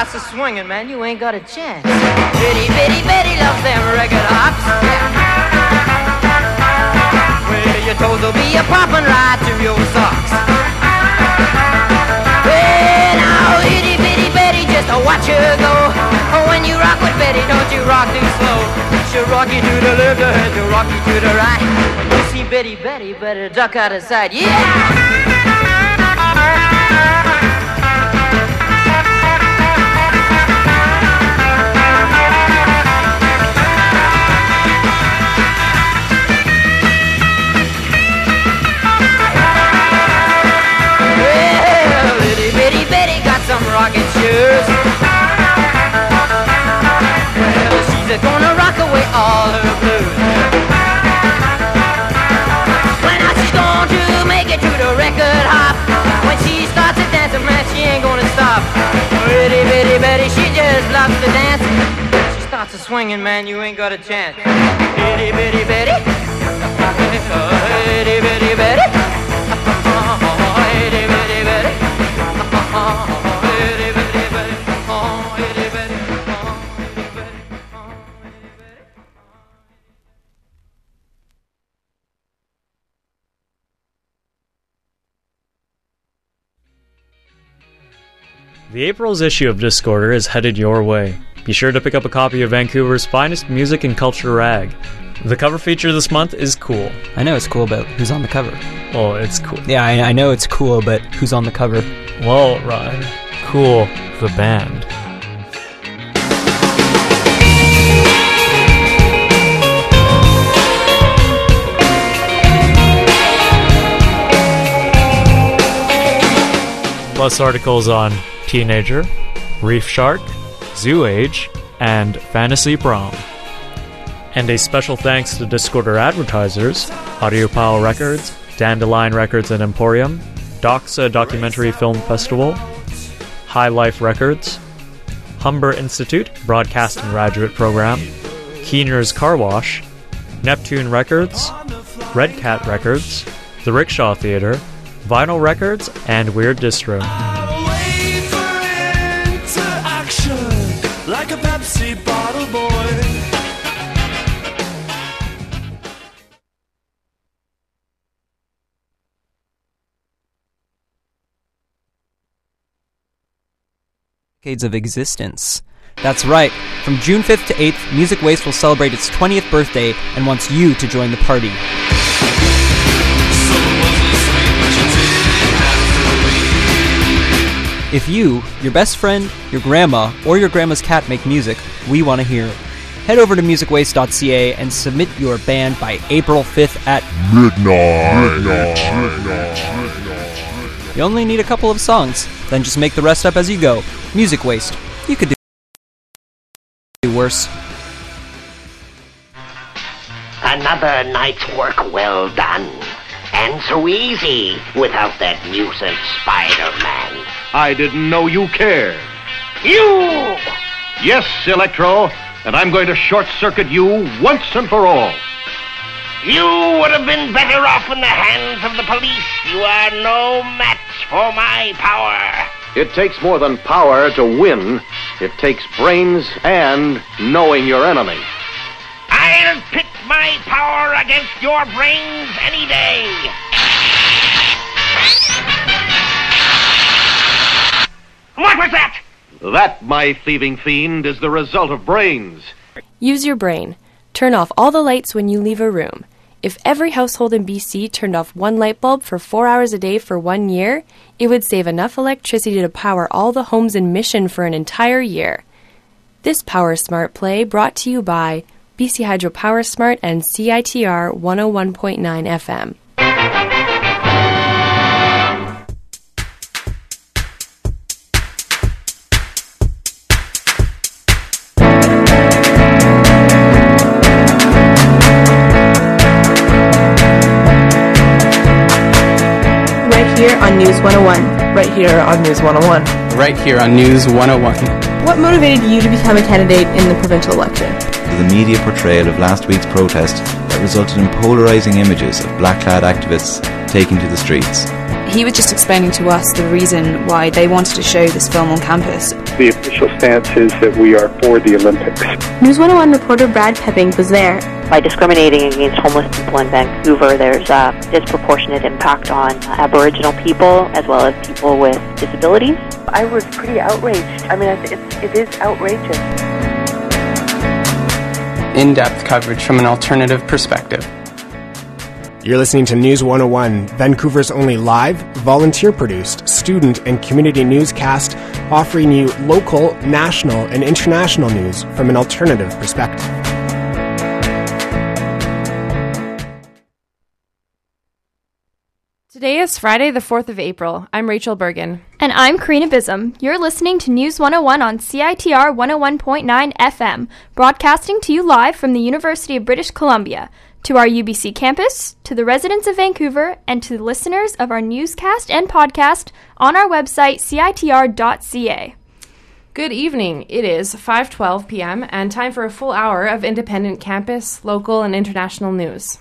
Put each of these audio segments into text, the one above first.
starts a swinging, man, you ain't got a chance. Bitty, bitty, bitty loves them record hops. Well, your toes will be a popping right through your socks. Well, now, itty, bitty, Betty, just watch her go. When you rock with Betty, don't you rock too slow. She'll rock you to the left, she'll rock you to the right. When you see Betty, Betty, better duck out of sight. Yeah! Some rocket shoes. Well, she's gonna rock away all her blues. Well, now she's going to make it to the record hop. When she starts to dance, man, she ain't gonna stop. Bitty, bitty, Betty, she just loves to dance. She starts to swinging, man, you ain't got a chance. Bitty, bitty, Betty. Bitty, bitty, Betty. Bitty, bitty, Betty. The April's issue of Discorder is headed your way. Be sure to pick up a copy of Vancouver's finest music and culture rag. The cover feature this month is cool. I know it's cool, but who's on the cover? Well, it's cool. Yeah, I know it's cool, but who's on the cover? Well, Ryan, Cool, the band. Plus articles on Teenager, Reef Shark, Zoo Age, and Fantasy Prom. And a special thanks to Discorder advertisers, Audiophile Records, Dandelion Records and Emporium, Doxa Documentary Film Festival, High Life Records, Humber Institute Broadcast and Graduate Program, Keener's Car Wash, Neptune Records, Red Cat Records, The Rickshaw Theater, Vinyl Records, and Weird Distro. Like a Pepsi bottle boy. Decades of existence. That's right. From June 5th to 8th, Music Waste will celebrate its 20th birthday and wants you to join the party. If you, your best friend, your grandma, or your grandma's cat make music, we want to hear it. Head over to musicwaste.ca and submit your band by April 5th at midnight. You only need a couple of songs, then just make the rest up as you go. Music Waste. You could do worse. Another night's work well done. And so easy without that nuisance Spider-Man. I didn't know you cared. You! Yes, Electro, and I'm going to short-circuit you once and for all. You would have been better off in the hands of the police. You are no match for my power. It takes more than power to win. It takes brains and knowing your enemy. I'll pit my power against your brains any day. What was that? That, my thieving fiend, is the result of brains. Use your brain. Turn off all the lights when you leave a room. If every household in BC turned off one light bulb for 4 hours a day for 1 year, it would save enough electricity to power all the homes in Mission for an entire year. This Power Smart play brought to you by BC Hydro Power Smart and CITR 101.9 FM. Here on News 101. Right here on News 101. Right here on News 101. What motivated you to become a candidate in the provincial election? The media portrayal of last week's protest that resulted in polarising images of black-clad activists taking to the streets. he was just explaining to us the reason why they wanted to show this film on campus. The official stance is that we are for the Olympics. News 101 reporter Brad Pepping was there. By discriminating against homeless people in Vancouver, there's a disproportionate impact on Aboriginal people as well as people with disabilities. I was pretty outraged. I mean, it is outrageous. In-depth coverage from an alternative perspective. You're listening to News 101, Vancouver's only live, volunteer-produced, student and community newscast offering you local, national, and international news from an alternative perspective. Today is Friday, the 4th of April. I'm Rachel Bergen. And I'm Karina Bism. You're listening to News 101 on CITR 101.9 FM, broadcasting to you live from the University of British Columbia. To our UBC campus, to the residents of Vancouver, and to the listeners of our newscast and podcast on our website, citr.ca. Good evening. It is 5:12 p.m. and time for a full hour of independent campus, local, and international news.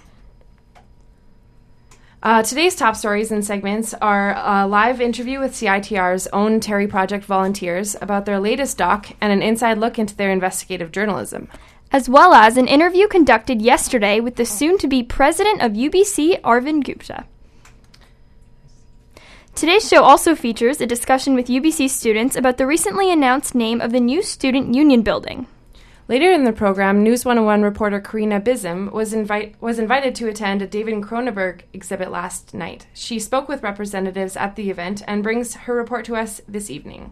Today's top stories and segments are a live interview with CITR's own Terry Project volunteers about their latest doc and an inside look into their investigative journalism. As well as an interview conducted yesterday with the soon-to-be president of UBC, Arvind Gupta. Today's show also features a discussion with UBC students about the recently announced name of the new Student Union building. Later in the program, News 101 reporter Karina Bism was invited to attend a David Cronenberg exhibit last night. She spoke with representatives at the event and brings her report to us this evening.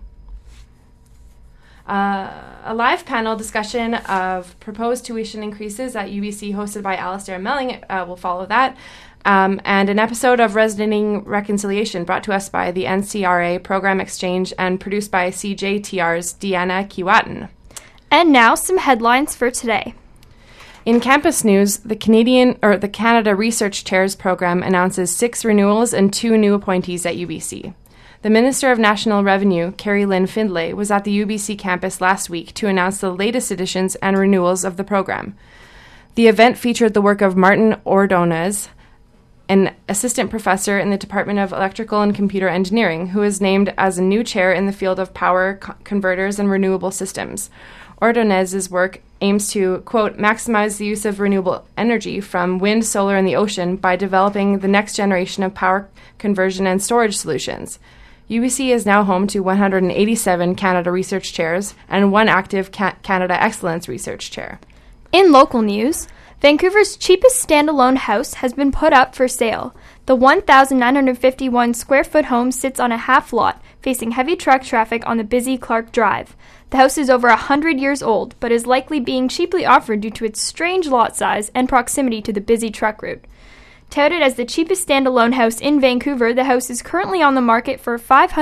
A live panel discussion of proposed tuition increases at UBC hosted by Alistair Melling will follow that, and an episode of Residenting Reconciliation brought to us by the NCRA Program Exchange and produced by CJTR's Deanna Kiwatin. And now some headlines for today. In campus news, the Canada Research Chairs program announces 6 renewals and 2 new appointees at UBC. The Minister of National Revenue, Carrie Lynn Findlay, was at the UBC campus last week to announce the latest additions and renewals of the program. The event featured the work of Martin Ordonez, an assistant professor in the Department of Electrical and Computer Engineering, who is named as a new chair in the field of power converters and renewable systems. Ordonez's work aims to, quote, maximize the use of renewable energy from wind, solar, and the ocean by developing the next generation of power conversion and storage solutions. UBC is now home to 187 Canada Research Chairs and 1 active Canada Excellence Research Chair. In local news, Vancouver's cheapest standalone house has been put up for sale. The 1,951 square foot home sits on a half lot, facing heavy truck traffic on the busy Clark Drive. The house is over 100 years old, but is likely being cheaply offered due to its strange lot size and proximity to the busy truck route. Touted as the cheapest standalone house in Vancouver, the house is currently on the market for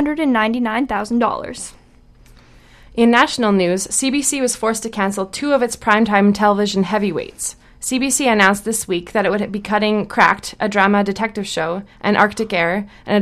$599,000. In national news, CBC was forced to cancel 2 of its primetime television heavyweights. CBC announced this week that it would be cutting Cracked, a drama detective show, and Arctic Air, an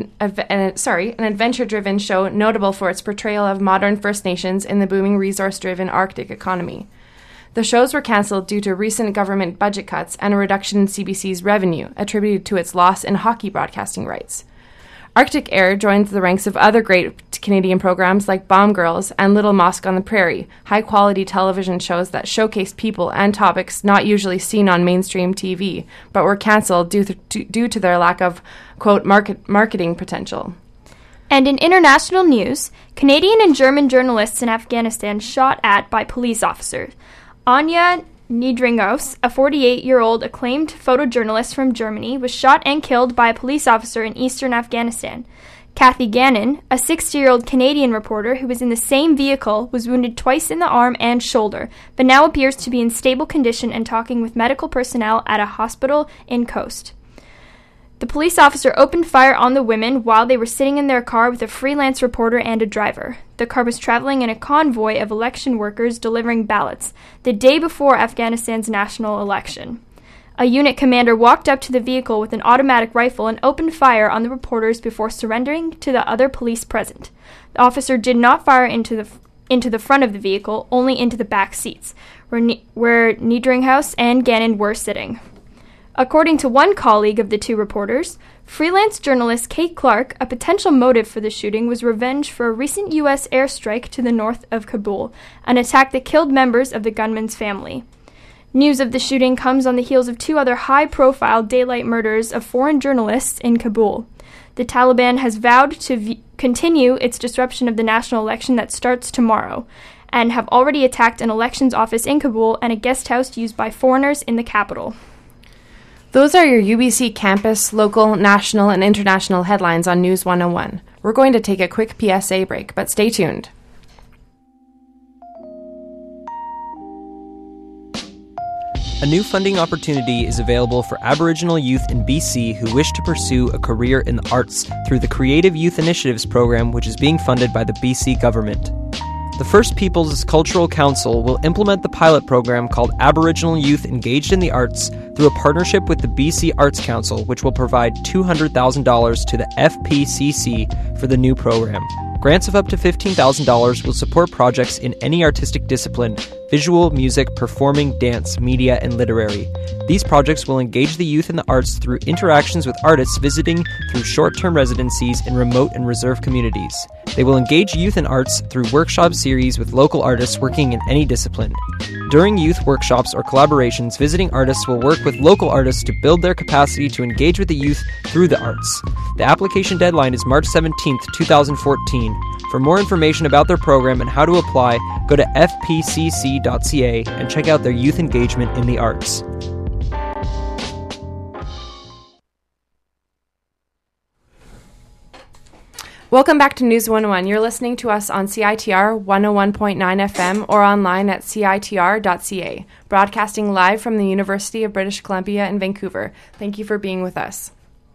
adventure-driven show notable for its portrayal of modern First Nations in the booming resource-driven Arctic economy. The shows were cancelled due to recent government budget cuts and a reduction in CBC's revenue, attributed to its loss in hockey broadcasting rights. Arctic Air joins the ranks of other great Canadian programs like Bomb Girls and Little Mosque on the Prairie, high-quality television shows that showcased people and topics not usually seen on mainstream TV, but were cancelled due to their lack of, quote, marketing potential. And in international news, Canadian and German journalists in Afghanistan shot at by police officers. Anya Niedringhaus, a 48-year-old acclaimed photojournalist from Germany, was shot and killed by a police officer in eastern Afghanistan. Kathy Gannon, a 60-year-old Canadian reporter who was in the same vehicle, was wounded twice in the arm and shoulder, but now appears to be in stable condition and talking with medical personnel at a hospital in Coast. The police officer opened fire on the women while they were sitting in their car with a freelance reporter and a driver. The car was traveling in a convoy of election workers delivering ballots, the day before Afghanistan's national election. A unit commander walked up to the vehicle with an automatic rifle and opened fire on the reporters before surrendering to the other police present. The officer did not fire into the front of the vehicle, only into the back seats, where Niedringhaus and Gannon were sitting. According to one colleague of the two reporters, freelance journalist Kate Clark, a potential motive for the shooting was revenge for a recent U.S. airstrike to the north of Kabul, an attack that killed members of the gunman's family. News of the shooting comes on the heels of two other high-profile daylight murders of foreign journalists in Kabul. The Taliban has vowed to continue its disruption of the national election that starts tomorrow, and have already attacked an elections office in Kabul and a guest house used by foreigners in the capital. Those are your UBC campus, local, national, and international headlines on News 101. We're going to take a quick PSA break, but stay tuned. A new funding opportunity is available for Aboriginal youth in BC who wish to pursue a career in the arts through the Creative Youth Initiatives program, which is being funded by the BC government. The First Peoples Cultural Council will implement the pilot program called Aboriginal Youth Engaged in the Arts through a partnership with the BC Arts Council, which will provide $200,000 to the FPCC for the new program. Grants of up to $15,000 will support projects in any artistic discipline: visual, music, performing, dance, media, and literary. These projects will engage the youth in the arts through interactions with artists visiting through short-term residencies in remote and reserve communities. They will engage youth in arts through workshop series with local artists working in any discipline. During youth workshops or collaborations, visiting artists will work with local artists to build their capacity to engage with the youth through the arts. The application deadline is March 17th, 2014. For more information about their program and how to apply, go to fpcc.ca and check out their youth engagement in the arts. Welcome back to News 101. You're listening to us on CITR 101.9 FM or online at citr.ca, broadcasting live from the University of British Columbia in Vancouver. Thank you for being with us.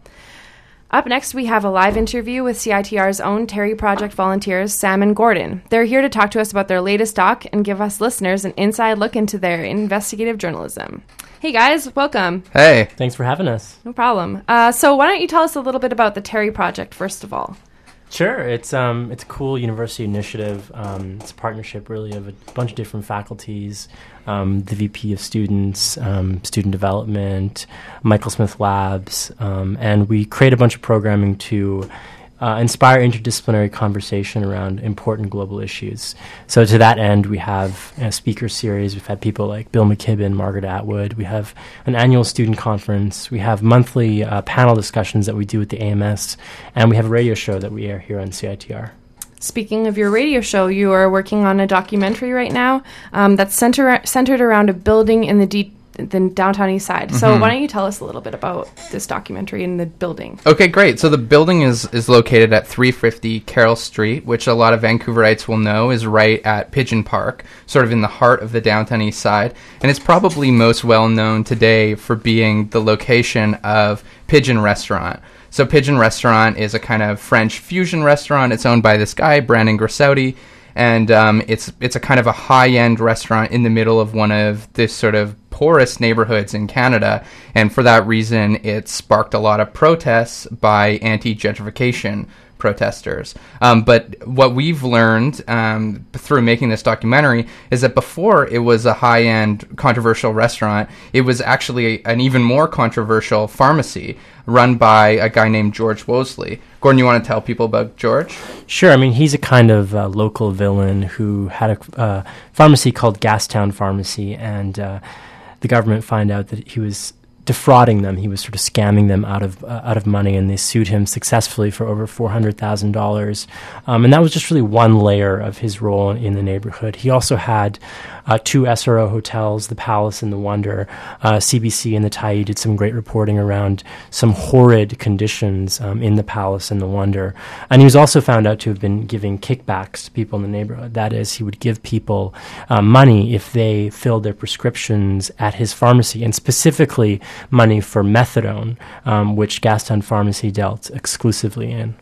Up next, we have a live interview with CITR's own Terry Project volunteers, Sam and Gordon. They're here to talk to us about their latest doc and give us listeners an inside look into their investigative journalism. Hey guys, welcome. Hey. Thanks for having us. No problem. So why don't you tell us a little bit about the Terry Project, first of all? Sure. It's a cool university initiative. It's a partnership, really, of a bunch of different faculties, the VP of Students, Student Development, Michael Smith Labs, and we create a bunch of programming to inspire interdisciplinary conversation around important global issues. So to that end, we have a speaker series. We've had people like Bill McKibben, Margaret Atwood. We have an annual student conference. We have monthly panel discussions that we do with the AMS. And we have a radio show that we air here on CITR. Speaking of your radio show, you are working on a documentary right now that's centered around a building in the downtown east side. Mm-hmm. So why don't you tell us a little bit about this documentary and the building? Okay, great. So the building is located at 350 Carroll Street, which a lot of Vancouverites will know is right at Pigeon Park, sort of in the heart of the downtown east side. And it's probably most well known today for being the location of Pigeon Restaurant. So Pigeon Restaurant is a kind of French fusion restaurant. It's owned by this guy, Brandon Grissaudy. And it's a kind of a high-end restaurant in the middle of one of this sort of poorest neighborhoods in Canada, and for that reason, it sparked a lot of protests by anti-gentrification protesters. But what we've learned through making this documentary is that before it was a high-end controversial restaurant, it was actually an even more controversial pharmacy run by a guy named George Wosley. Gordon, you want to tell people about George? Sure. I mean, he's a kind of local villain who had a pharmacy called Gastown Pharmacy, and the government found out that he was defrauding them. He was sort of scamming them out of money, and they sued him successfully for over $400,000. And that was just really one layer of his role in the neighborhood. He also had two SRO hotels, the Palace and the Wonder. CBC and the Tyee did some great reporting around some horrid conditions in the Palace and the Wonder. And he was also found out to have been giving kickbacks to people in the neighborhood. That is, he would give people money if they filled their prescriptions at his pharmacy, and specifically money for methadone, which Gastown Pharmacy dealt exclusively in.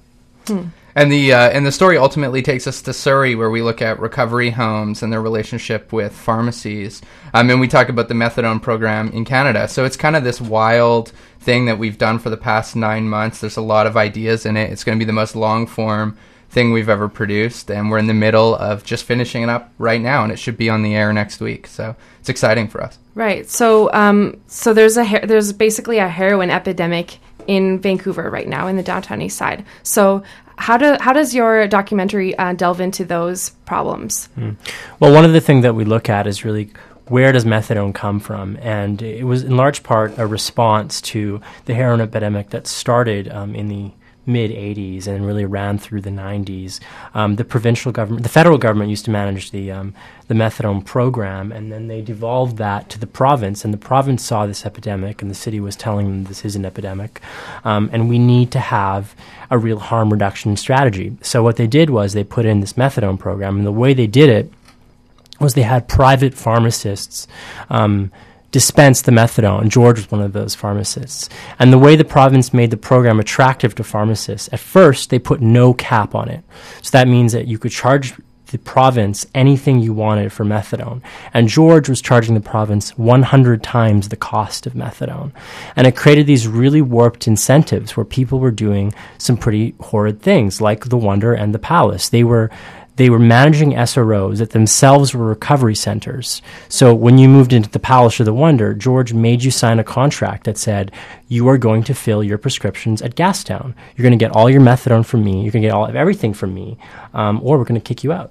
And the story ultimately takes us to Surrey, where we look at recovery homes and their relationship with pharmacies. And we talk about the methadone program in Canada. So it's kind of this wild thing that we've done for the past 9 months. There's a lot of ideas in it. It's going to be the most long-form thing we've ever produced, and we're in the middle of just finishing it up right now, and it should be on the air next week. So it's exciting for us. Right. So so there's basically a heroin epidemic in Vancouver right now in the downtown east side. So how does your documentary delve into those problems? Well, one of the things that we look at is really where does methadone come from? And it was in large part a response to the heroin epidemic that started in the mid-'80s and really ran through the '90s. The federal government used to manage the methadone program, and then they devolved that to the province, and the province saw this epidemic, and the city was telling them this is an epidemic, and we need to have a real harm reduction strategy. So what they did was they put in this methadone program, and the way they did it was they had private pharmacists dispense the methadone. George was one of those pharmacists. And the way the province made the program attractive to pharmacists, at first they put no cap on it. So that means that you could charge the province anything you wanted for methadone. And George was charging the province 100 times the cost of methadone. And it created these really warped incentives where people were doing some pretty horrid things, like the Wonder and the Palace. They were managing SROs that themselves were recovery centers. So when you moved into the Palace or the Wonder, George made you sign a contract that said, you are going to fill your prescriptions at Gastown. You're going to get all your methadone from me. You're going to get all of everything from me, or we're going to kick you out.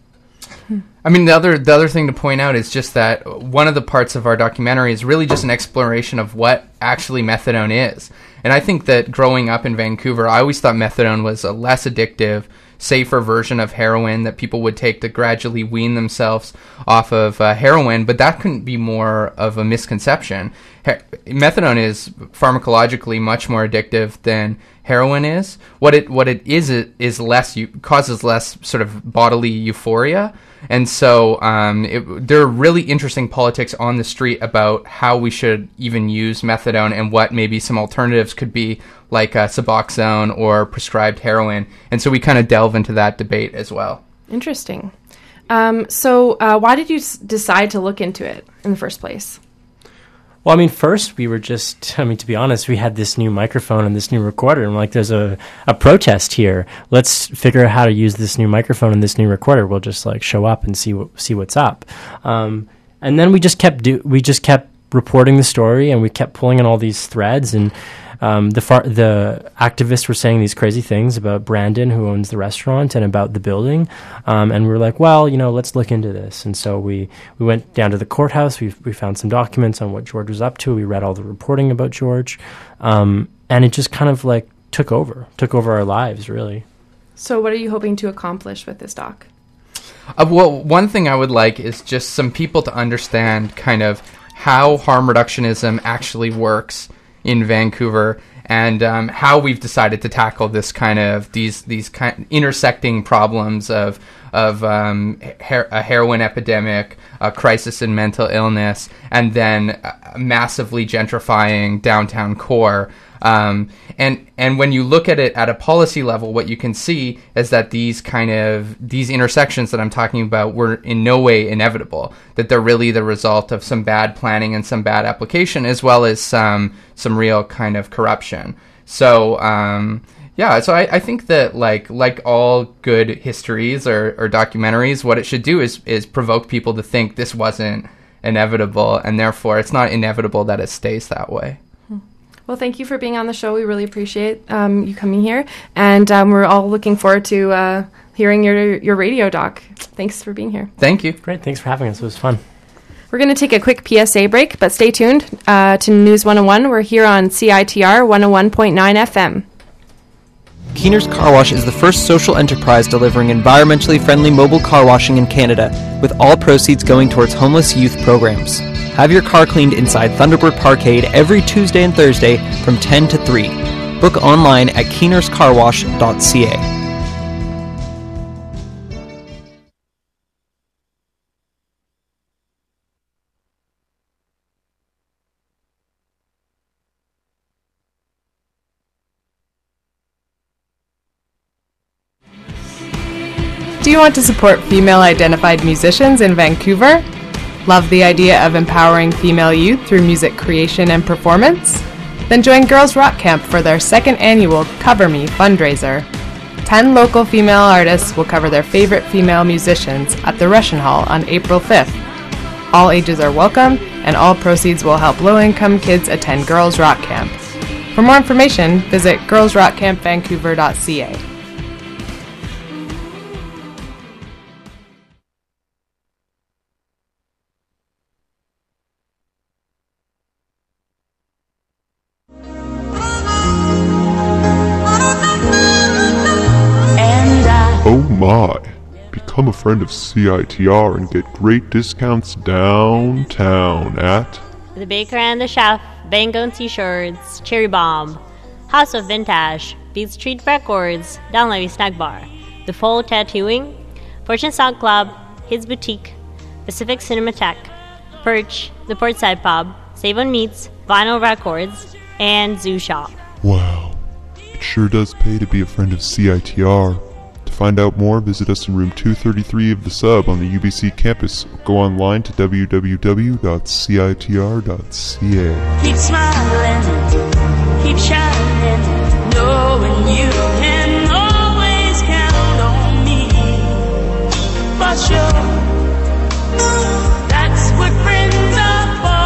I mean, the other thing to point out is just that one of the parts of our documentary is really just an exploration of what actually methadone is. And I think that growing up in Vancouver, I always thought methadone was a less addictive, safer version of heroin that people would take to gradually wean themselves off of heroin, but that couldn't be more of a misconception. Methadone is pharmacologically much more addictive than heroin is. What it is less causes less sort of bodily euphoria, and so there are really interesting politics on the street about how we should even use methadone and what maybe some alternatives could be, like Suboxone or prescribed heroin. And so we kind of delve into that debate as well. Interesting. So why did you decide to look into it in the first place? Well, I mean, first we were to be honest, we had this new microphone and this new recorder, and there's a protest here. Let's figure out how to use this new microphone and this new recorder. We'll just show up and see what's up. And then we just kept reporting the story, and we kept pulling in all these threads, and the activists were saying these crazy things about Brandon, who owns the restaurant, and about the building. And we were like, well, let's look into this. And so we went down to the courthouse. We found some documents on what George was up to. We read all the reporting about George. And it just kind of took over our lives, really. So what are you hoping to accomplish with this doc? Well, one thing I would like is just some people to understand kind of how harm reductionism actually works in Vancouver, and how we've decided to tackle this kind of these intersecting problems of a heroin epidemic, a crisis in mental illness, and then massively gentrifying downtown core. And when you look at it at a policy level, what you can see is that these intersections that I'm talking about were in no way inevitable, that they're really the result of some bad planning and some bad application, as well as some real kind of corruption. So, so I think that like all good histories or documentaries, what it should do is provoke people to think this wasn't inevitable, and therefore it's not inevitable that it stays that way. Well, thank you for being on the show. We really appreciate you coming here, and we're all looking forward to hearing your radio doc. Thanks for being here. Thank you. Great. Thanks for having us. It was fun. We're going to take a quick PSA break, but stay tuned to News 101. We're here on CITR 101.9 FM. Keener's Car Wash is the first social enterprise delivering environmentally friendly mobile car washing in Canada, with all proceeds going towards homeless youth programs. Have your car cleaned inside Thunderbird Parkade every Tuesday and Thursday from 10 to 3. Book online at keenerscarwash.ca. Do you want to support female-identified musicians in Vancouver? Love the idea of empowering female youth through music creation and performance? Then join Girls Rock Camp for their second annual Cover Me fundraiser. 10 local female artists will cover their favorite female musicians at the Russian Hall on April 5th. All ages are welcome, and all proceeds will help low-income kids attend Girls Rock Camp. For more information, visit girlsrockcampvancouver.ca. Oh my! Become a friend of CITR and get great discounts downtown at The Baker and the Chef, Bangone T-shirts, Cherry Bomb, House of Vintage, Beat Street Records, Downlevy Snack Bar, The Full Tattooing, Fortune Sound Club, His Boutique, Pacific Cinematheque, Perch, The Portside Pub, Save on Meats, Vinyl Records, and Zoo Shop. Wow, it sure does pay to be a friend of CITR. To find out more, visit us in room 233 of the Sub on the UBC campus. Go online to www.citr.ca. Keep smiling, keep shining, knowing you can always count on me. For sure, that's what friends are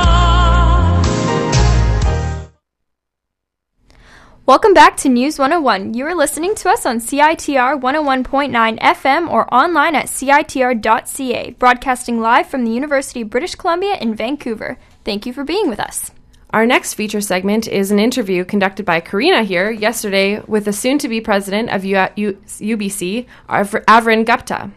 for. Welcome back to News 101. You are listening to us on CITR 101.9 FM or online at citr.ca, broadcasting live from the University of British Columbia in Vancouver. Thank you for being with us. Our next feature segment is an interview conducted by Karina here yesterday with the soon-to-be president of UBC, Avrin Gupta.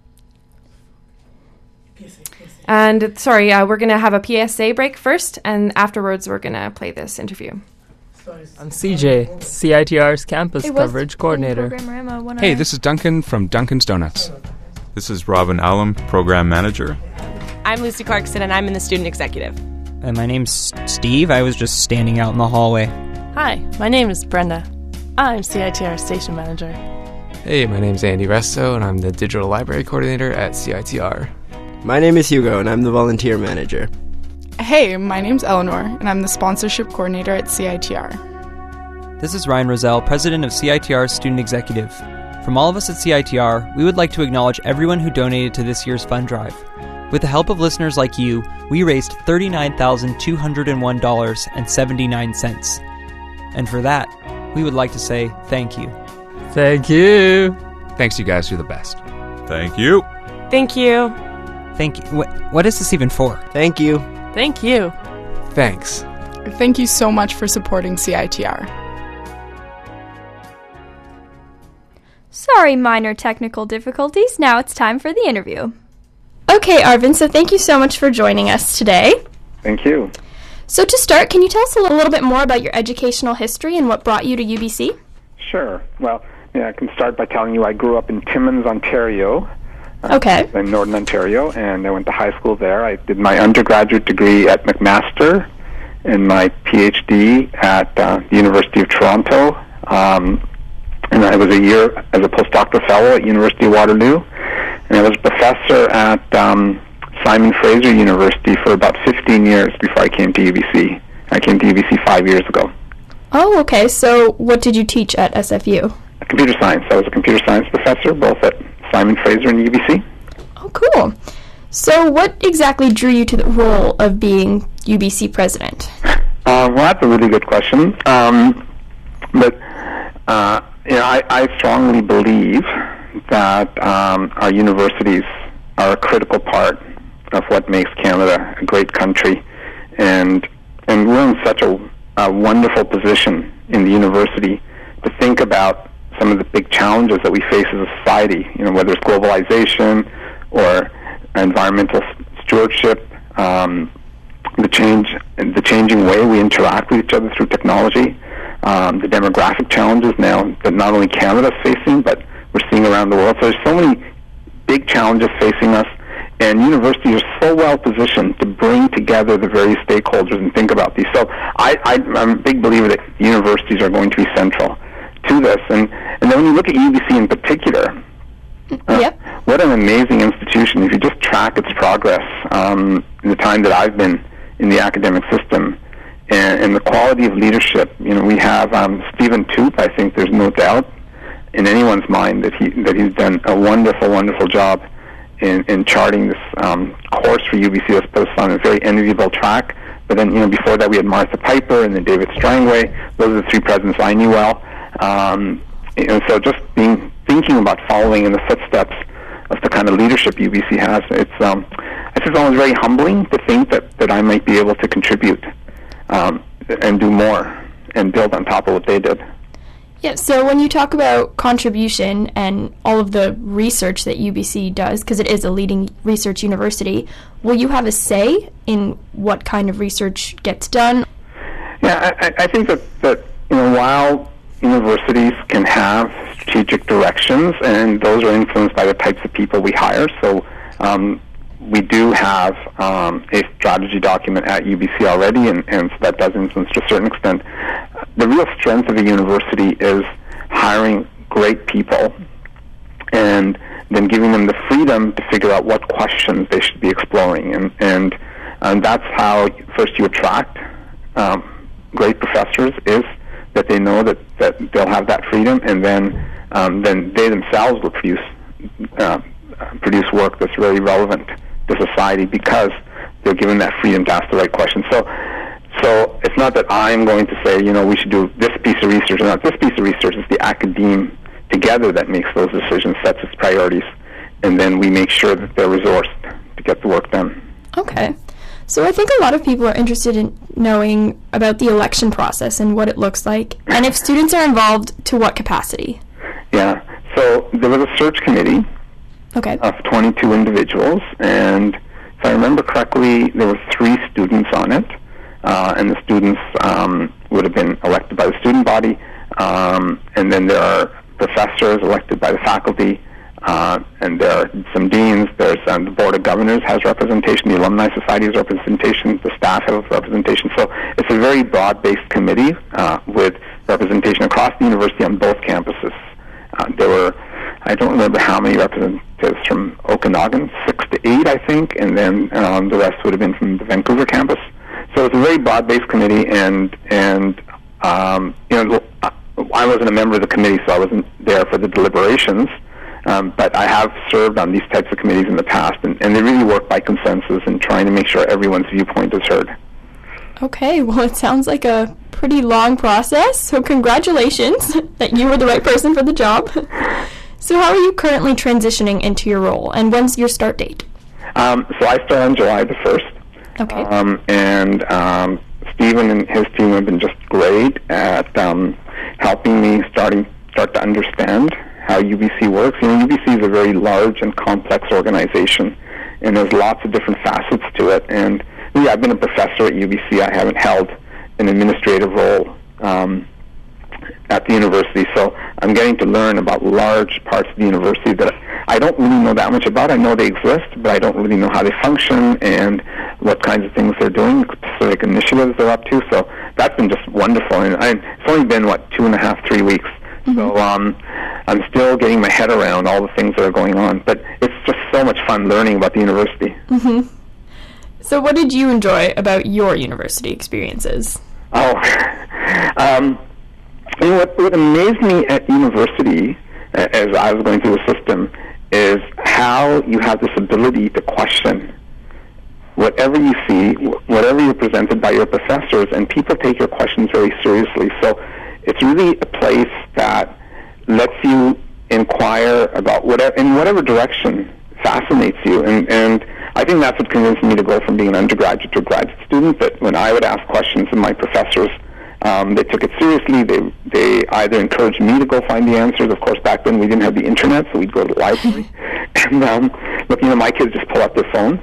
And sorry, we're going to have a PSA break first, and afterwards we're going to play this interview. I'm CJ, CITR's campus coverage coordinator. Hey, this is Duncan from Duncan's Donuts. This is Robin Allum, program manager. I'm Lucy Clarkson, and I'm in the student executive. And my name's Steve. I was just standing out in the hallway. Hi, my name is Brenda. I'm CITR station manager. Hey, my name's Andy Resto, and I'm the digital library coordinator at CITR. My name is Hugo, and I'm the volunteer manager. Hey, my name's Eleanor, and I'm the sponsorship coordinator at CITR. This is Ryan Roselle, president of CITR's student executive. From all of us at CITR, we would like to acknowledge everyone who donated to this year's fund drive. With the help of listeners like you, we raised $39,201.79. And for that, we would like to say thank you. Thank you. Thanks, you guys. You're the best. Thank you. Thank you. Thank you. What is this even for? Thank you. Thank you. Thanks. Thank you so much for supporting CITR. Sorry, minor technical difficulties. Now it's time for the interview. Okay, Arvin, so thank you so much for joining us today. Thank you. So to start, can you tell us a little bit more about your educational history and what brought you to UBC? Sure. Well, I can start by telling you I grew up in Timmins, Ontario. Okay. In Northern Ontario, and I went to high school there. I did my undergraduate degree at McMaster and my PhD at the University of Toronto. And I was a year as a postdoctoral fellow at University of Waterloo. And I was a professor at Simon Fraser University for about 15 years before I came to UBC. I came to UBC 5 years ago. Oh, okay. So what did you teach at SFU? Computer science. I was a computer science professor, both at Simon Fraser and UBC. Oh, cool. So what exactly drew you to the role of being UBC president? Well, that's a really good question. I strongly believe that our universities are a critical part of what makes Canada a great country, and we're in such a wonderful position in the university to think about some of the big challenges that we face as a society, whether it's globalization or environmental stewardship, the changing way we interact with each other through technology, the demographic challenges now that not only Canada is facing, but we're seeing around the world. So there's so many big challenges facing us, and universities are so well positioned to bring together the various stakeholders and think about these. So I'm a big believer that universities are going to be central to this. And then when you look at UBC in particular, what an amazing institution. If you just track its progress in the time that I've been in the academic system, and the quality of leadership, we have Stephen Toop, I think there's no doubt, in anyone's mind that he's done a wonderful job in charting this course for UBC that's put us on a very enviable track. But then, before that we had Martha Piper and then David Strangway. Those are the three presidents I knew well. And so just thinking about following in the footsteps of the kind of leadership UBC has, it's almost very humbling to think that I might be able to contribute and do more and build on top of what they did. Yeah, so when you talk about contribution and all of the research that UBC does, because it is a leading research university, will you have a say in what kind of research gets done? Yeah, I think that while universities can have strategic directions, and those are influenced by the types of people we hire, so we do have a strategy document at UBC already, and so that does influence to a certain extent. The real strength of a university is hiring great people and then giving them the freedom to figure out what questions they should be exploring. And that's how first you attract great professors, is that they know that they'll have that freedom, and then they themselves will produce work that's really relevant to society because they're given that freedom to ask the right questions. So it's not that I'm going to say, we should do this piece of research or not this piece of research. It's the academe together that makes those decisions, sets its priorities, and then we make sure that they're resourced to get the work done. Okay. So I think a lot of people are interested in knowing about the election process and what it looks like, and if students are involved, to what capacity. Yeah. So there was a search committee of 22 individuals, and if I remember correctly, there were 3 students on it. And the students would have been elected by the student body, and then there are professors elected by the faculty, and there are some deans. There's the Board of Governors has representation, the Alumni Society has representation, the staff have representation. So it's a very broad-based committee with representation across the university on both campuses. There were, I don't remember how many representatives from Okanagan, 6 to 8, I think, and then the rest would have been from the Vancouver campus. So it's a very broad-based committee, and I wasn't a member of the committee, so I wasn't there for the deliberations, but I have served on these types of committees in the past, and they really work by consensus and trying to make sure everyone's viewpoint is heard. Okay, well, it sounds like a pretty long process, so congratulations that you were the right person for the job. So how are you currently transitioning into your role, and when's your start date? So I start on July the 1st. Okay. And Stephen and his team have been just great at helping me start to understand how UBC works. UBC is a very large and complex organization, and there's lots of different facets to it. And I've been a professor at UBC. I haven't held an administrative role at the university, so I'm getting to learn about large parts of the university that I don't really know that much about. I know they exist, but I don't really know how they function and what kinds of things they're doing, specific initiatives they're up to. So that's been just wonderful. And it's only been, 2.5, 3 weeks. Mm-hmm. So I'm still getting my head around all the things that are going on. But it's just so much fun learning about the university. Mm-hmm. So what did you enjoy about your university experiences? What amazed me at university, as I was going through the system, is how you have this ability to question whatever you see, whatever you're presented by your professors, and people take your questions very seriously. So it's really a place that lets you inquire about whatever direction fascinates you. And I think that's what convinced me to go from being an undergraduate to a graduate student, that when I would ask questions of my professors, they took it seriously. They either encouraged me to go find the answers. Of course, back then we didn't have the internet, so we'd go to the library. And my kids just pull up their phone.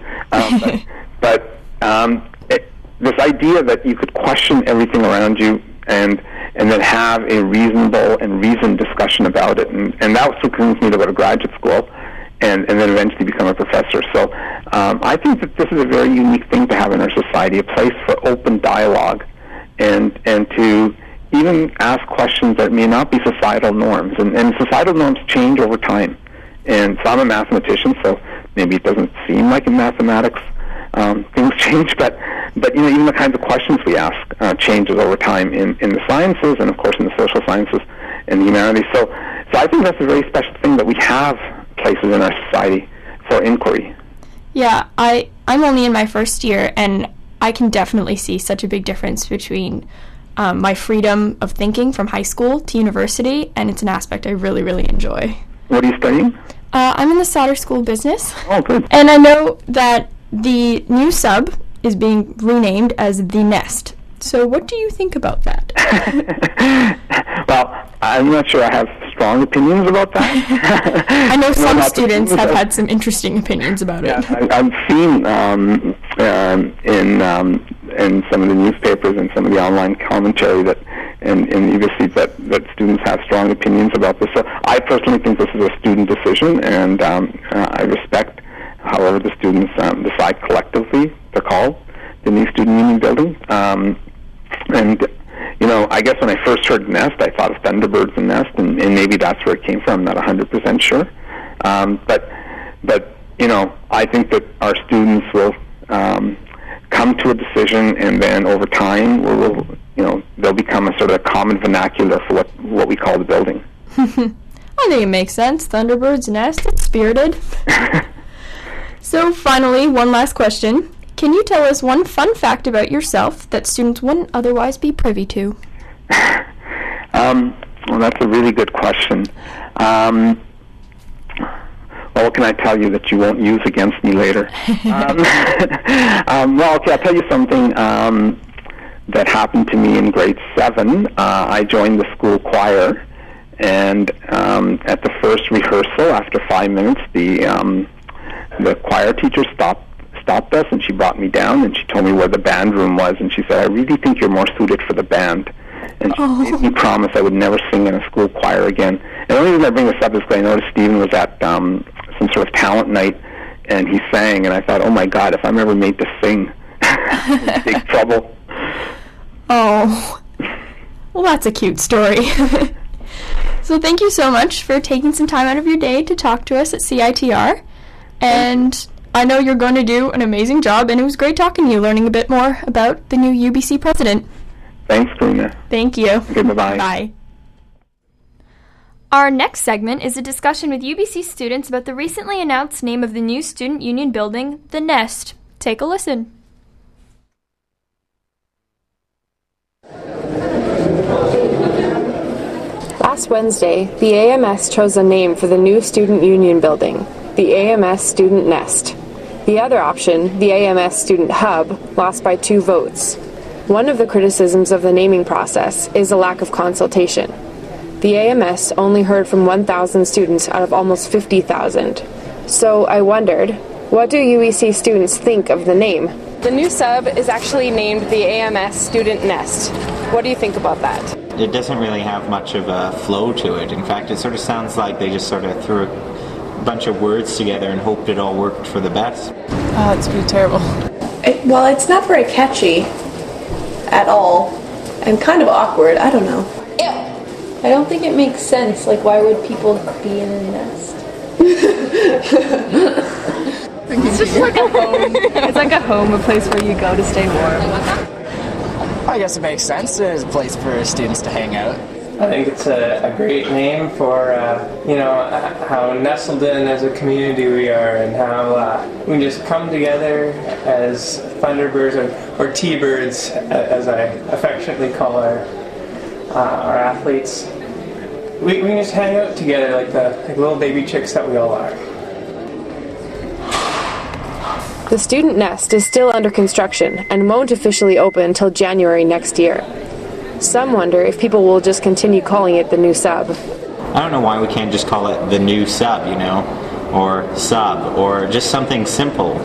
This idea that you could question everything around you and then have a reasonable and reasoned discussion about it, and that was what convinced me to go to graduate school and then eventually become a professor. So I think that this is a very unique thing to have in our society, a place for open dialogue and to even ask questions that may not be societal norms. And societal norms change over time. And so I'm a mathematician, so maybe it doesn't seem like in mathematics things change, but even the kinds of questions we ask changes over time in the sciences and, of course, in the social sciences and the humanities. So So I think that's a very special thing that we have places in our society for inquiry. Yeah, I'm only in my first year, and I can definitely see such a big difference between my freedom of thinking from high school to university, and it's an aspect I really, really enjoy. What are you studying? I'm in the Sauder School of Business. Oh, good. And I know that the new sub is being renamed as The Nest. So what do you think about that? Well, I'm not sure I have strong opinions about that. I know some students have had some interesting opinions about it. I've seen in some of the newspapers and some of the online commentary that and UBC that students have strong opinions about this. So I personally think this is a student decision, and I respect however the students decide collectively to call the new student union building. And you know, I guess when I first heard Nest, I thought of Thunderbirds and Nest, and maybe that's where it came from. I'm not 100% sure. But you know, I think that our students will come to a decision, and then over time, they'll become a sort of common vernacular for what we call the building. I think it makes sense. Thunderbirds, Nest, it's spirited. So finally, one last question. Can you tell us one fun fact about yourself that students wouldn't otherwise be privy to? Well, that's a really good question. Well, what can I tell you that you won't use against me later? Well, okay, I'll tell you something that happened to me in grade 7. I joined the school choir, and at the first rehearsal, after 5 minutes, the choir teacher stopped us, and she brought me down, and she told me where the band room was, and she said, I really think you're more suited for the band. And she made me promise I would never sing in a school choir again. And the only reason I bring this up is because I noticed Stephen was at some sort of talent night, and he sang, and I thought, oh my God, if I'm ever made to sing, I'm in big trouble. Oh, well, that's a cute story. So thank you so much for taking some time out of your day to talk to us at CITR, and I know you're going to do an amazing job, and it was great talking to you, learning a bit more about the new UBC president. Thanks, Karina. Thank you. Okay, bye-bye. Bye. Our next segment is a discussion with UBC students about the recently announced name of the new student union building, The Nest. Take a listen. Last Wednesday, the AMS chose a name for the new student union building, the AMS Student Nest. The other option, the AMS Student Hub, lost by 2 votes. One of the criticisms of the naming process is a lack of consultation. The AMS only heard from 1,000 students out of almost 50,000. So I wondered, what do UBC students think of the name? The new sub is actually named the AMS Student Nest. What do you think about that? It doesn't really have much of a flow to it. In fact, it sort of sounds like they just sort of threw a bunch of words together and hoped it all worked for the best. Oh, it's pretty terrible. Well, it's not very catchy at all, and kind of awkward. I don't know. I don't think it makes sense. Like, why would people be in a nest? It's just like a home. It's like a home, a place where you go to stay warm. I guess it makes sense. There's a place for students to hang out. I think it's a great name for, how nestled in as a community we are, and how we can just come together as Thunderbirds or T-Birds, as I affectionately call our athletes. We can just hang out together like little baby chicks that we all are. The Student Nest is still under construction and won't officially open until January next year. Some wonder if people will just continue calling it the new sub. I don't know why we can't just call it the new sub, or sub, or just something simple.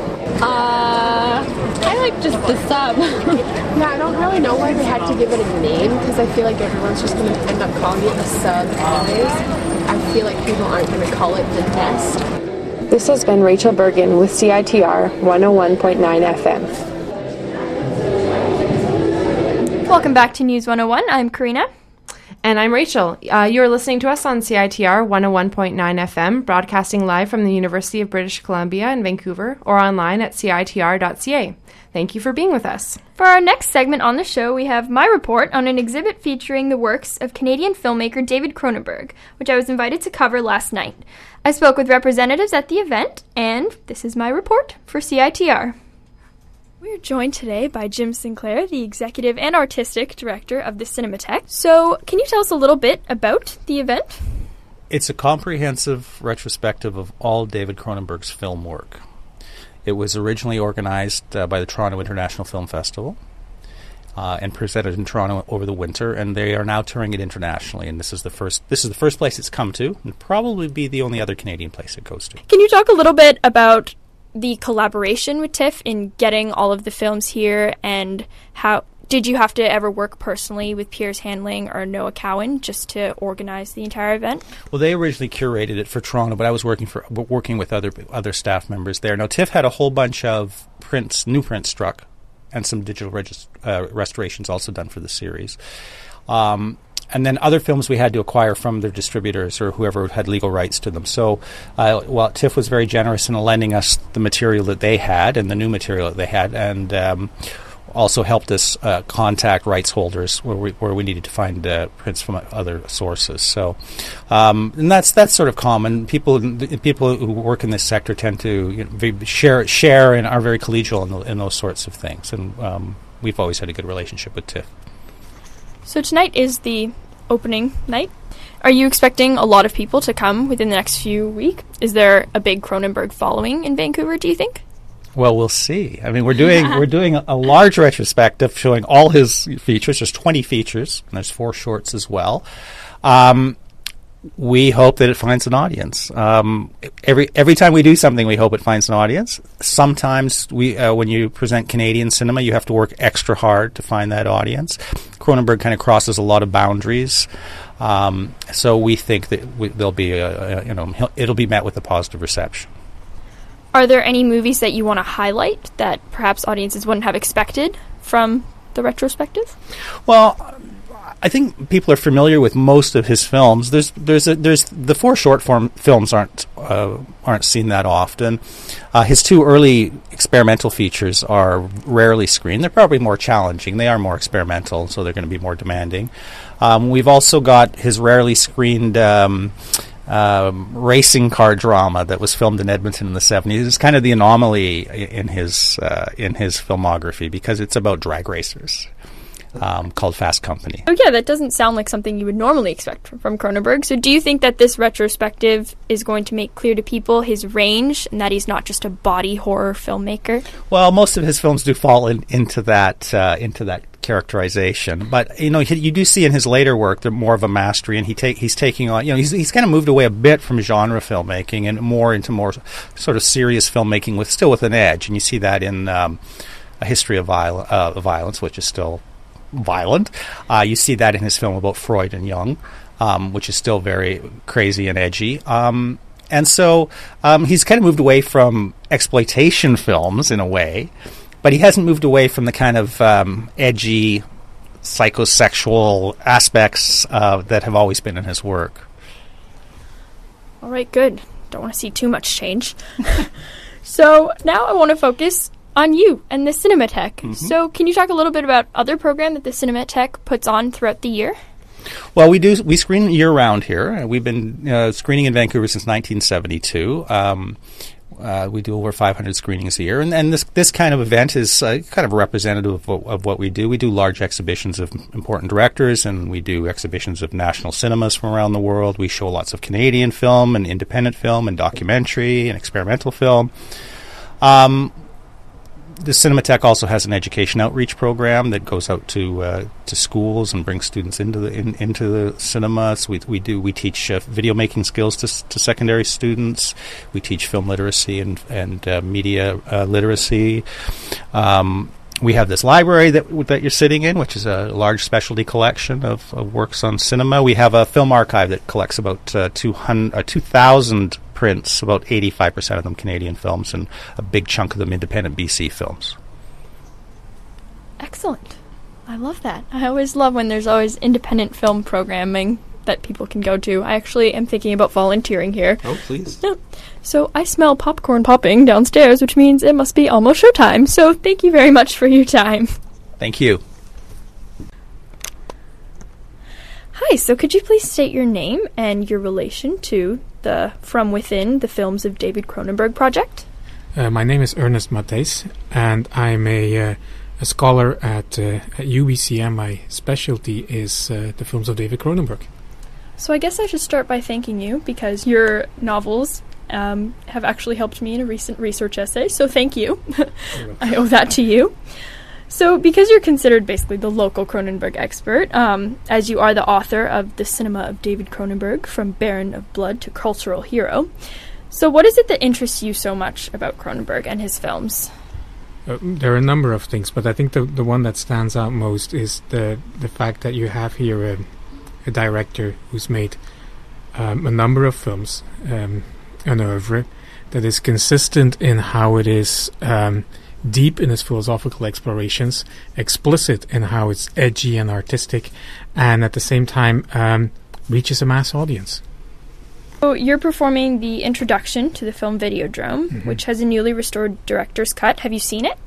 I like just the sub. Yeah, I don't really know why they had to give it a name, because I feel like everyone's just going to end up calling it a sub anyways. I feel like people aren't going to call it the Nest. This has been Rachel Bergen with CITR 101.9 FM. Welcome back to News 101. I'm Karina. And I'm Rachel. You're listening to us on CITR 101.9 FM, broadcasting live from the University of British Columbia in Vancouver, or online at citr.ca. Thank you for being with us. For our next segment on the show, we have my report on an exhibit featuring the works of Canadian filmmaker David Cronenberg, which I was invited to cover last night. I spoke with representatives at the event, and this is my report for CITR. We're joined today by Jim Sinclair, the Executive and Artistic Director of the Cinematheque. So, can you tell us a little bit about the event? It's a comprehensive retrospective of all David Cronenberg's film work. It was originally organized by the Toronto International Film Festival and presented in Toronto over the winter, and they are now touring it internationally. And this is the first place it's come to, and probably be the only other Canadian place it goes to. Can you talk a little bit about the collaboration with TIFF in getting all of the films here, and how did you have to ever work personally with Piers Handling or Noah Cowan just to organize the entire event? Well, they originally curated it for Toronto, but I was working with other staff members there. Now, TIFF had a whole bunch of new prints struck, and some digital restorations also done for the series. And then other films we had to acquire from their distributors or whoever had legal rights to them. So while TIFF was very generous in lending us the material that they had and the new material that they had, and also helped us contact rights holders where we needed to find prints from other sources. So, and that's sort of common. People who work in this sector tend to share and are very collegial in those sorts of things. And we've always had a good relationship with TIFF. So tonight is the opening night. Are you expecting a lot of people to come within the next few weeks? Is there a big Cronenberg following in Vancouver, do you think? Well, we'll see. I mean, we're doing a large retrospective showing all his features. There's 20 features, and there's 4 shorts as well. We hope that it finds an audience. Every time we do something, we hope it finds an audience. Sometimes when you present Canadian cinema, you have to work extra hard to find that audience. Cronenberg kind of crosses a lot of boundaries, so we think that there'll be it'll be met with a positive reception. Are there any movies that you want to highlight that perhaps audiences wouldn't have expected from the retrospective? Well, I think people are familiar with most of his films. There's the 4 short form films aren't seen that often. His 2 early experimental features are rarely screened. They're probably more challenging. They are more experimental, so they're going to be more demanding. We've also got his rarely screened racing car drama that was filmed in Edmonton in the 70s. It's kind of the anomaly in his filmography because it's about drag racers. Called Fast Company. Oh yeah, that doesn't sound like something you would normally expect from Cronenberg. So do you think that this retrospective is going to make clear to people his range and that he's not just a body horror filmmaker? Well, most of his films do fall into that characterization, but you do see in his later work they're more of a mastery, and he's taking on he's kind of moved away a bit from genre filmmaking and more into more sort of serious filmmaking still with an edge, and you see that in A History of Violence, which is still violent. You see that in his film about Freud and Jung, which is still very crazy and edgy. And so he's kind of moved away from exploitation films in a way, but he hasn't moved away from the kind of edgy, psychosexual aspects that have always been in his work. All right, good. Don't want to see too much change. So now I want to focus on you and the Cinematheque. Mm-hmm. So can you talk a little bit about other program that the Cinematheque puts on throughout the year? Well, we screen year-round here. We've been screening in Vancouver since 1972. We do over 500 screenings a year. And this kind of event is kind of representative of what we do. We do large exhibitions of important directors, and we do exhibitions of national cinemas from around the world. We show lots of Canadian film and independent film and documentary and experimental film. The Cinematheque also has an education outreach program that goes out to schools and brings students into the cinema. So we teach video making skills to secondary students. We teach film literacy and media literacy. We have this library that you're sitting in, which is a large specialty collection of works on cinema. We have a film archive that collects about 2,000 prints, about 85% of them Canadian films, and a big chunk of them independent BC films. Excellent. I love that. I always love when there's always independent film programming that people can go to. I actually am thinking about volunteering here. Oh, please. Yeah. So I smell popcorn popping downstairs, which means it must be almost showtime. So thank you very much for your time. Thank you. Hi, so could you please state your name and your relation to the From Within, the Films of David Cronenberg project? My name is Ernest Matthijs, and I'm a scholar at UBC. My specialty is the films of David Cronenberg. So I guess I should start by thanking you, because your novels have actually helped me in a recent research essay, so thank you. I owe that to you. So because you're considered basically the local Cronenberg expert, as you are the author of The Cinema of David Cronenberg, From Baron of Blood to Cultural Hero, so what is it that interests you so much about Cronenberg and his films? There are a number of things, but I think the one that stands out most is the fact that you have here a director who's made a number of films, an oeuvre that is consistent in how it is deep in its philosophical explorations, explicit in how it's edgy and artistic, and at the same time reaches a mass audience. So you're performing the introduction to the film Videodrome, which has a newly restored director's cut. Have you seen it?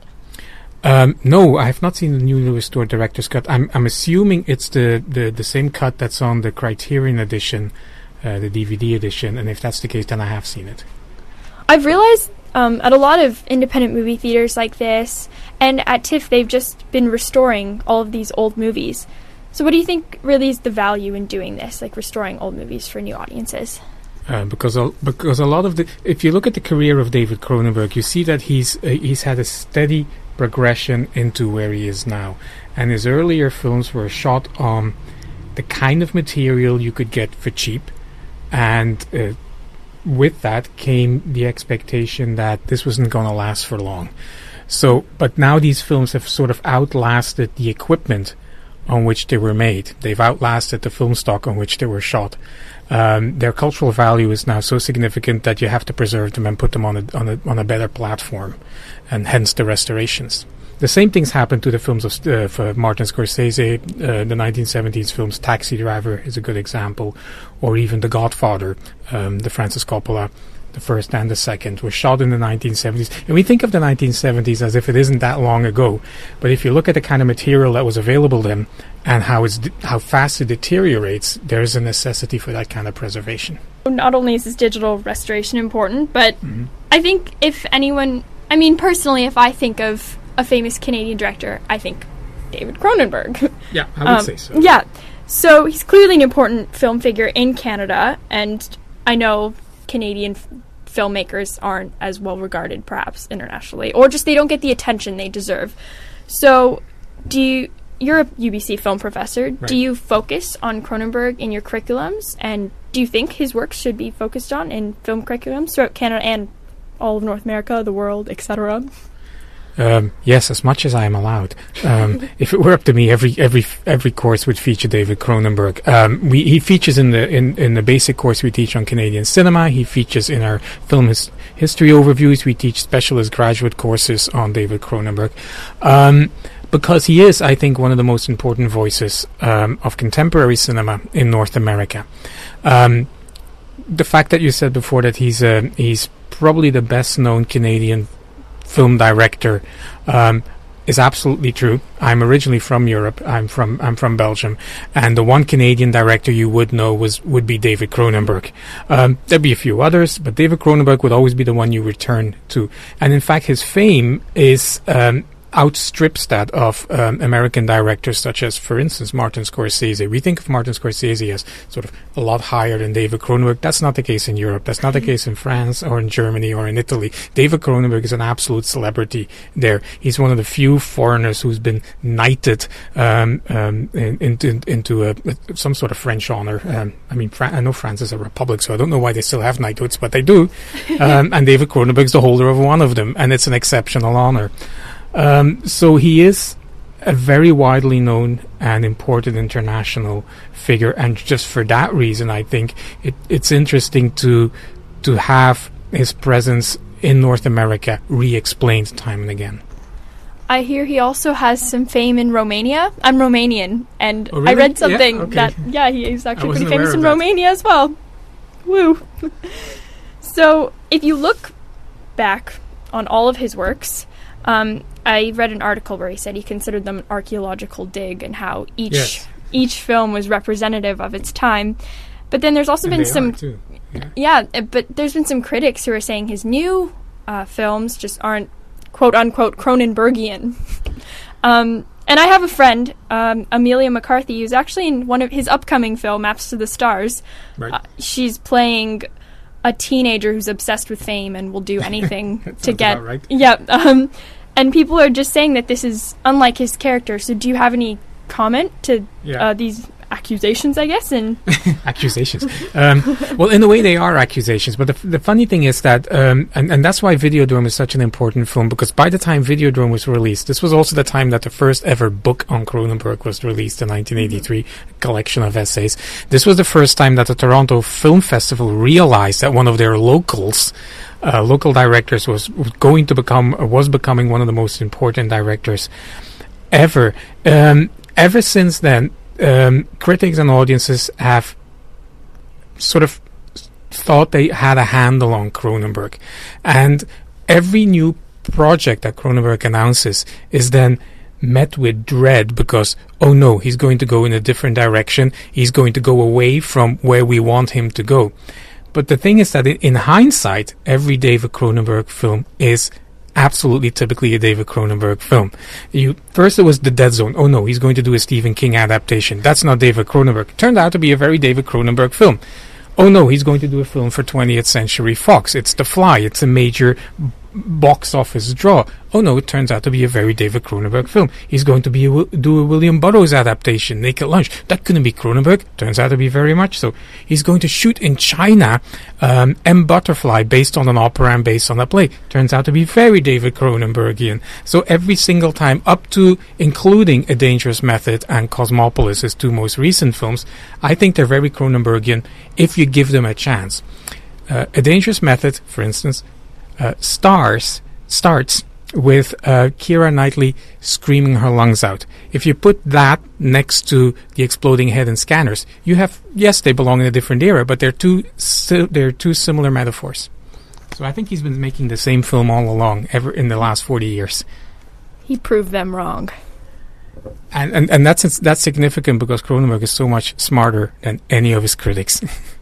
No, I have not seen the newly restored director's cut. I'm assuming it's the same cut that's on the Criterion edition, the DVD edition, and if that's the case, then I have seen it. I've realized at a lot of independent movie theaters like this, and at TIFF, they've just been restoring all of these old movies. So what do you think really is the value in doing this, like restoring old movies for new audiences? Because a lot of if you look at the career of David Cronenberg, you see that he's had a steady progression into where he is now, and his earlier films were shot on the kind of material you could get for cheap, and with that came the expectation that this wasn't going to last for long. So, but now these films have sort of outlasted the equipment on which they were made. They've outlasted the film stock on which they were shot. Their cultural value is now so significant that you have to preserve them and put them on a better platform, and hence the restorations. The same things happened to the films of for Martin Scorsese. The 1970s films Taxi Driver is a good example, or even The Godfather, the Francis Coppola, the first and the second, were shot in the 1970s. And we think of the 1970s as if it isn't that long ago, but if you look at the kind of material that was available then and how fast it deteriorates, there's a necessity for that kind of preservation. Not only is this digital restoration important, but I think personally, if I think of a famous Canadian director, I think David Cronenberg. Yeah, I would say so. Yeah. So he's clearly an important film figure in Canada, and I know Canadian filmmakers aren't as well regarded perhaps internationally, or just they don't get the attention they deserve. So you're a UBC film professor. Right. Do you focus on Cronenberg in your curriculums, and do you think his works should be focused on in film curriculums throughout Canada and all of North America, the world, etc.? Yes, as much as I am allowed. If it were up to me, every course would feature David Cronenberg. He features in the basic course we teach on Canadian cinema. He features in our film history overviews. We teach specialist graduate courses on David Cronenberg. Because he is, I think, one of the most important voices of contemporary cinema in North America. The fact that you said before that he's probably the best known Canadian film director is absolutely true. I'm originally from Europe. I'm from Belgium, and the one Canadian director you would know would be David Cronenberg. There'd be a few others, but David Cronenberg would always be the one you return to. And in fact, his fame is outstrips that of American directors such as, for instance, Martin Scorsese. We think of Martin Scorsese as sort of a lot higher than David Cronenberg. That's not the case in Europe. That's not the case in France or in Germany or in Italy. David Cronenberg is an absolute celebrity there. He's one of the few foreigners who's been knighted into some sort of French honor. I know France is a republic, so I don't know why they still have knighthoods, but they do. And David Cronenberg's the holder of one of them, and it's an exceptional honor. So he is a very widely known and important international figure, and just for that reason, I think it's interesting to have his presence in North America re-explained time and again. I hear he also has some fame in Romania. I'm Romanian, and Oh, really? I read something Yeah? Okay. that, he's actually wasn't pretty famous aware in of that. Romania as well. Woo. So, if you look back on all of his works, I read an article where he said he considered them an archaeological dig and how each film was representative of its time. But then there's also been some... too. But there's been some critics who are saying his new films just aren't quote-unquote Cronenbergian. And I have a friend, Amelia McCarthy, who's actually in one of his upcoming film, Maps to the Stars. Right. She's playing a teenager who's obsessed with fame and will do anything to get... about right. Yeah. And people are just saying that this is unlike his character. So do you have any comment to these accusations, I guess? And Accusations. Well, in a way, they are accusations. But the funny thing is that, and that's why Videodrome is such an important film, because by the time Videodrome was released, this was also the time that the first ever book on Cronenberg was released in 1983, a collection of essays. This was the first time that the Toronto Film Festival realized that one of their local directors was becoming one of the most important directors ever. Ever since then, critics and audiences have sort of thought they had a handle on Cronenberg, and every new project that Cronenberg announces is then met with dread because, oh no, he's going to go in a different direction, he's going to go away from where we want him to go. But the thing is that in hindsight, every David Cronenberg film is absolutely typically a David Cronenberg film. First it was The Dead Zone. Oh no, he's going to do a Stephen King adaptation. That's not David Cronenberg. Turned out to be a very David Cronenberg film. Oh no, he's going to do a film for 20th Century Fox. It's The Fly. It's a major box office draw. Oh no, it turns out to be a very David Cronenberg film. He's going to do a William Burroughs adaptation, Naked Lunch. That couldn't be Cronenberg. Turns out to be very much so. He's going to shoot in China M. Butterfly, based on an opera and based on a play. Turns out to be very David Cronenbergian. So every single time, up to including A Dangerous Method and Cosmopolis, his two most recent films, I think they're very Cronenbergian if you give them a chance. A Dangerous Method, for instance, starts with Keira Knightley screaming her lungs out. If you put that next to The Exploding Head and Scanners, you have, yes, they belong in a different era, but they're two similar metaphors. So I think he's been making the same film all along, ever in the last 40 years. he proved them wrong. And that's significant because Cronenberg is so much smarter than any of his critics.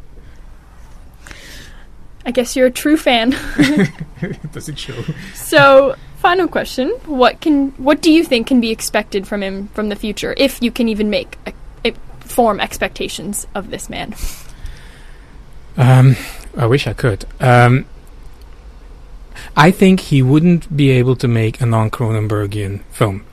I guess you're a true fan. Does it show? So, final question: what do you think can be expected from him from the future, if you can even form expectations of this man? I wish I could. I think he wouldn't be able to make a non-Cronenbergian film.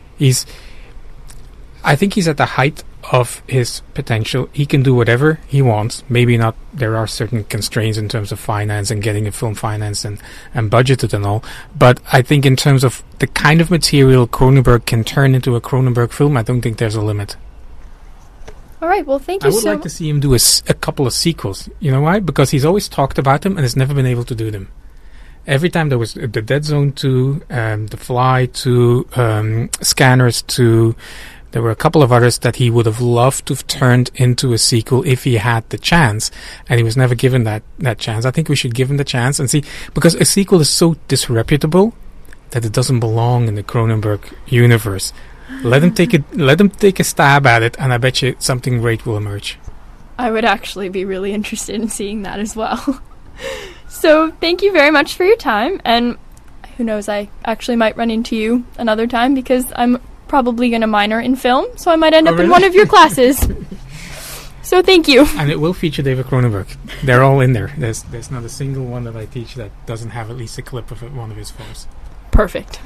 I think he's at the height of his potential. He can do whatever he wants. Maybe not. There are certain constraints in terms of finance and getting a film financed and budgeted and all. But I think in terms of the kind of material Cronenberg can turn into a Cronenberg film, I don't think there's a limit. All right. Well, thank you I would like to see him do a couple of sequels. You know why? Because he's always talked about them and has never been able to do them. Every time there was The Dead Zone 2, The Fly 2, Scanners 2. There were a couple of others that he would have loved to have turned into a sequel if he had the chance, and he was never given that chance. I think we should give him the chance and see, because a sequel is so disreputable that it doesn't belong in the Cronenberg universe. Let him take a stab at it, and I bet you something great will emerge. I would actually be really interested in seeing that as well. So, thank you very much for your time, and who knows, I actually might run into you another time because I'm probably going to minor in film, so I might end up in one of your classes. So thank you. And it will feature David Cronenberg. They're all in there. There's not a single one that I teach that doesn't have at least a clip of one of his films. Perfect.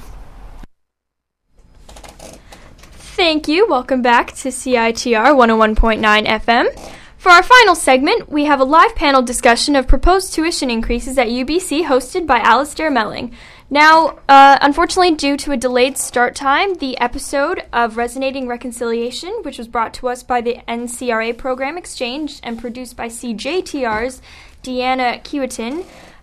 Thank you. Welcome back to CITR 101.9 FM. For our final segment, we have a live panel discussion of proposed tuition increases at UBC hosted by Alistair Melling. Now, unfortunately, due to a delayed start time, the episode of Resonating Reconciliation, which was brought to us by the NCRA Program Exchange and produced by CJTR's Deanna Kewitin,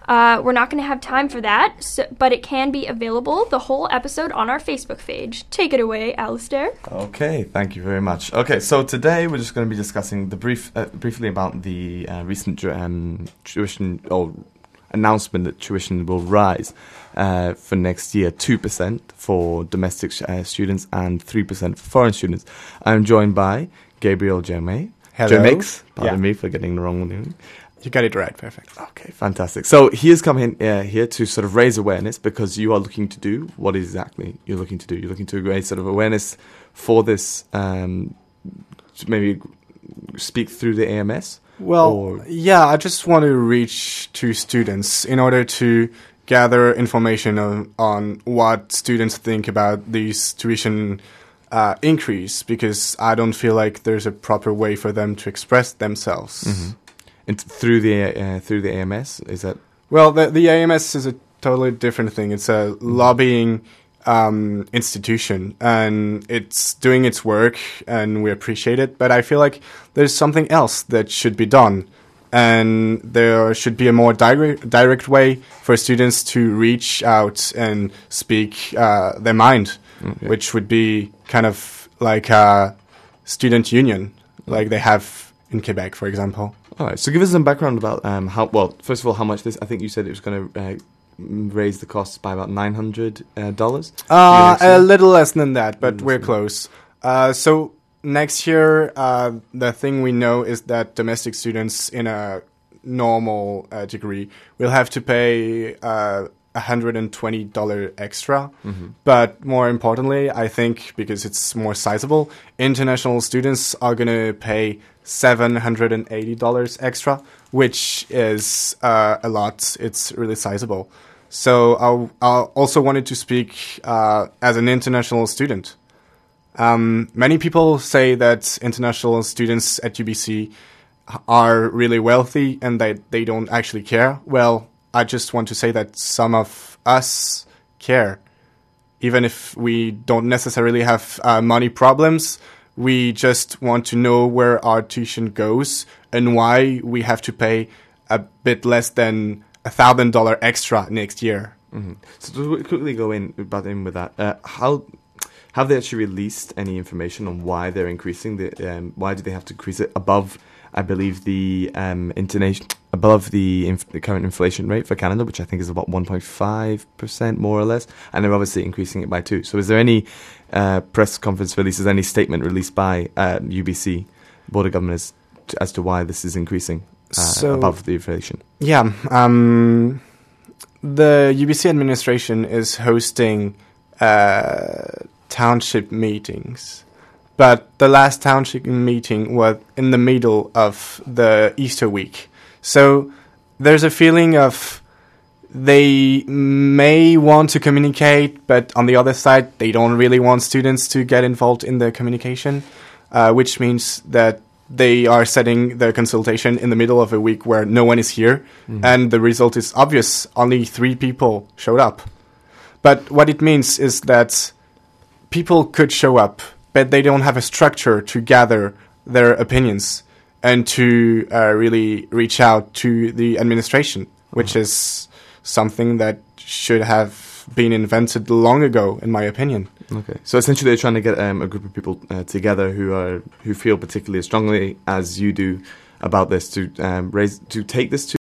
We're not going to have time for that, but it can be available, the whole episode, on our Facebook page. Take it away, Alistair. Okay, thank you very much. Okay, so today we're just going to be discussing briefly about the recent tuition announcement that tuition will rise for next year, 2% for domestic students and 3% for foreign students. I'm joined by Gabriel Germaix. Germaix, pardon me for getting the wrong name. You got it right, perfect. Okay, fantastic. So he has come in here to sort of raise awareness because you are looking to do what exactly you're looking to do. You're looking to raise sort of awareness for this, to maybe speak through the AMS. Well, yeah, I just want to reach to students in order to gather information on what students think about these tuition increase, because I don't feel like there's a proper way for them to express themselves. Mm-hmm. And through the AMS, is that? Well, the AMS is a totally different thing. It's a lobbying institution, and it's doing its work, and we appreciate it. But I feel like there's something else that should be done, and there should be a more direct way for students to reach out and speak their mind, which would be kind of like a student union, like they have in Quebec, for example. All right, so give us some background about first of all, how much this, I think you said it was going to raise the costs by about $900. A little less than that, but we're close. So next year, the thing we know is that domestic students in a normal degree will have to pay $120 extra. Mm-hmm. But more importantly, I think, because it's more sizable, international students are going to pay $780 extra, which is a lot. It's really sizable. So I also wanted to speak as an international student. Many people say that international students at UBC are really wealthy and that they don't actually care. Well, I just want to say that some of us care. Even if we don't necessarily have money problems, we just want to know where our tuition goes and why we have to pay a bit less than $1,000 extra next year. Mm-hmm. So to quickly go in with that, how have they actually released any information on why they're increasing why do they have to increase it above, I believe, the above the current inflation rate for Canada, which I think is about 1.5% more or less, and they're obviously increasing it by 2%. So is there any press conference releases, any statement released by UBC Board of Governors as to why this is increasing above the inflation? Yeah, the UBC administration is hosting township meetings. But the last township meeting was in the middle of the Easter week. So there's a feeling of they may want to communicate, but on the other side, they don't really want students to get involved in the communication, which means that they are setting the consultation in the middle of a week where no one is here. Mm-hmm. And the result is obvious. Only 3 people showed up. But what it means is that people could show up, but they don't have a structure to gather their opinions and to really reach out to the administration, which is something that should have been invented long ago, in my opinion. Okay, so essentially they're trying to get a group of people together who feel particularly strongly as you do about this to take this to